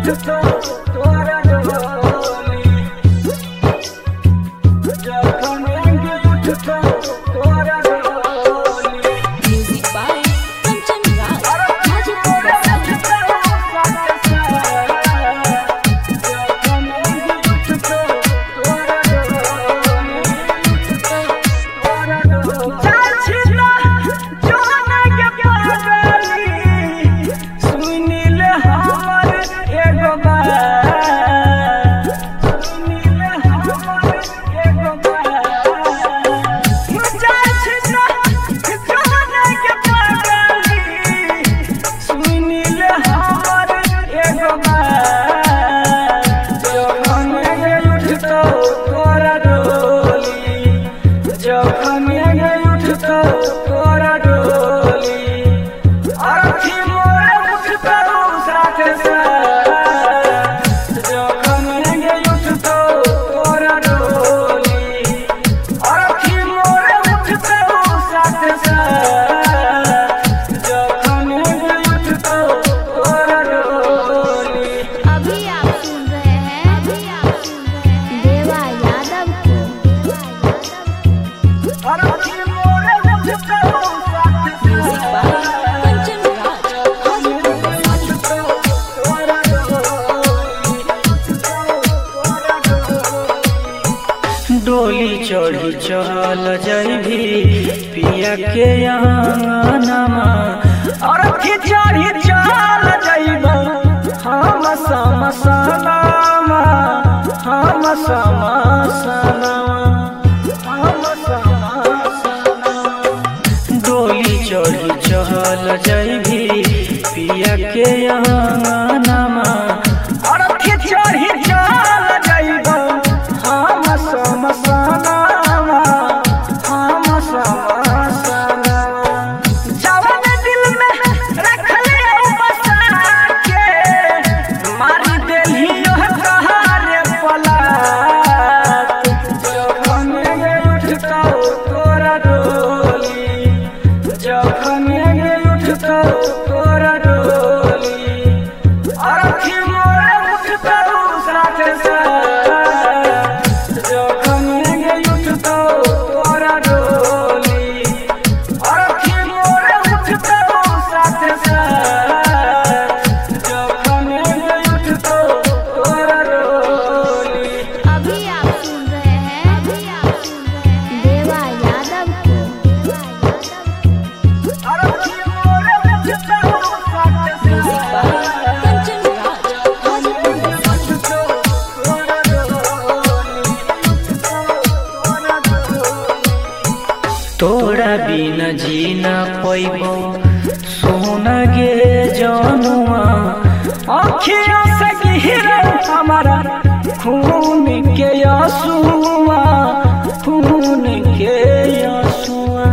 डोली चढ़ी चल जैभी पिया के अंगनमा और चढ़ी चल जैब हम समसनमा हम समसनमा हम समसनमा डोली चढ़ी चल जैभी पिया के अंगनमा और चढ़ी चल जैब हम समसनमा हम समसनमा जवन दिल में रखले बसा के मारी देलियो तहारे पलात जखन उठतो तोरा डोली जखन उठतो तोरा डोली अरखी मोरे उठतो साथे साथ तोरा बिना जीना पैबो सोना गे जनुआ अखियों से गिरा हमारा खून के आंसुआ खून के आंसुआ